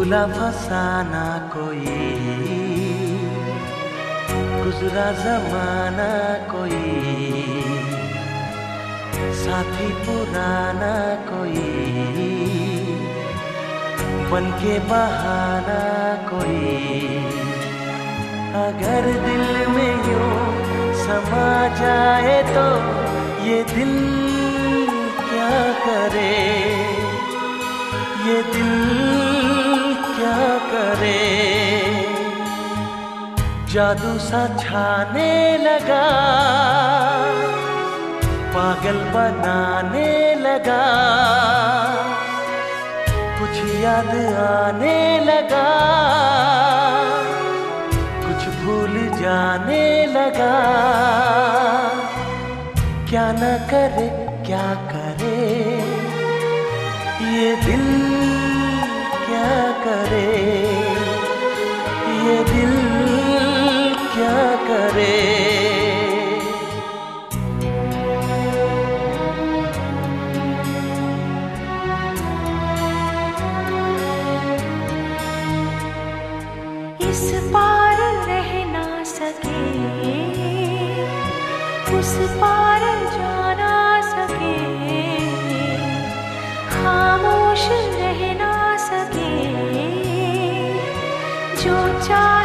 भूला फसाना कोई, गुजरा जमाना कोई, साथी पुराना कोई, बनके बहाना कोई। अगर दिल में यूं समा जाए तो ये दिल क्या करे, ये दिल क्या करे। जादू सा छाने लगा, पागल बनाने लगा, कुछ याद आने लगा, कुछ भूल जाने लगा। क्या न करे क्या करे, ये दिल क्या करे, ये दिल क्या करे। इस पार रह ना सके, उस पार जा ना सके, खामोश रह ना सके, जो चाह